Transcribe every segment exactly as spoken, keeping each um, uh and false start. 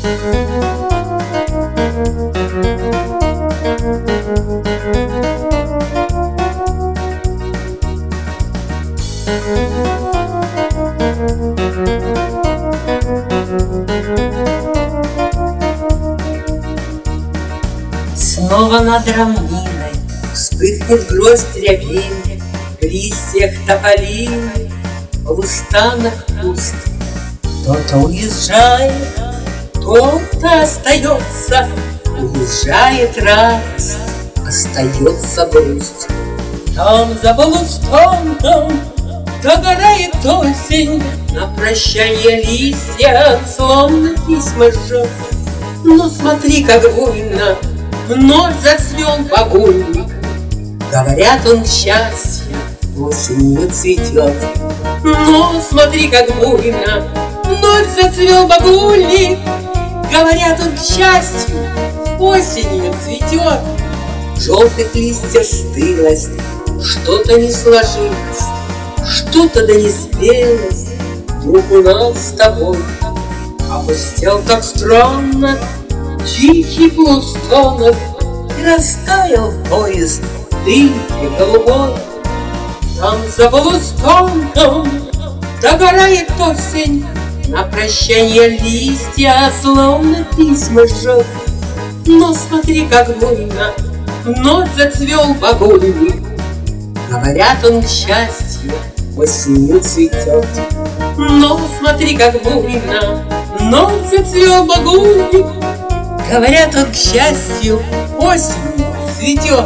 Снова над равниной вспыхнет гроздь рябины, в листьях тополины, в устанах куст. Кто-то уезжает, кто-то остается, уезжает радость, остается грусть. Там за полустонком догорает осень, на прощание листья словно письма жжет. Но смотри, как буйно вновь зацвел багульник, говорят, он счастье осенью цветет. Но смотри, как буйно вновь зацвел багульник, говорят, он к счастью осенью цветет. В желтых листьях стылость, что-то не сложилось, что-то да не спелось. Вдруг у нас с тобой опустел так странно тихий полустонок, и растаял поезд в дымке голубой. Там за полустонком догорает осень, на прощание листья словно письма жжет. Но смотри, как буйно вновь зацвел багульник, говорят, он к счастью осенью цветет. Но смотри, как буйно вновь зацвел багульник, говорят, он к счастью осенью цветет.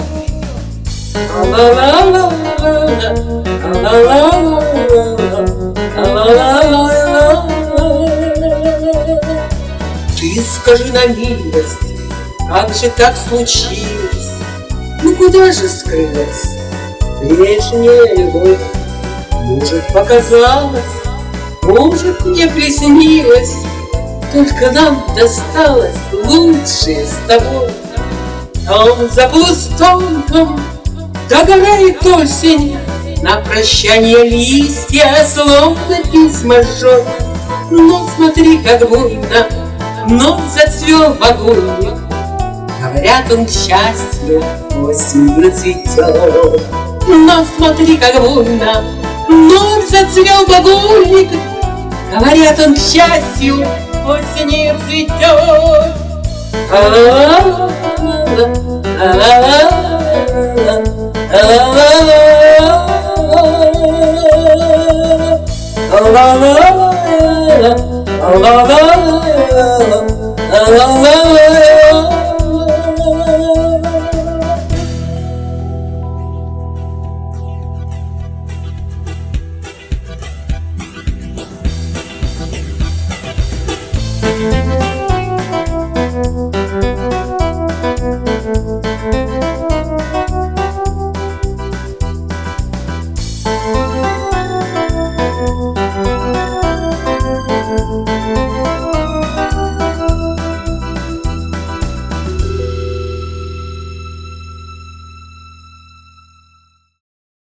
Ты скажи на милость, как же так случилось? Ну куда же скрылась прежняя любовь? Может, показалось, может, мне приснилось, только нам досталось лучшее с тобой. Там за полустонком догорает осень, на прощание листья словно письма жжет. Но смотри, как буйно вновь зацвел багульник, говорят, он к счастью осенью цветет. Но смотри, как буйно вновь зацвел багульник, говорят, он к счастью осенью цветет. La la la la la la la la la la la la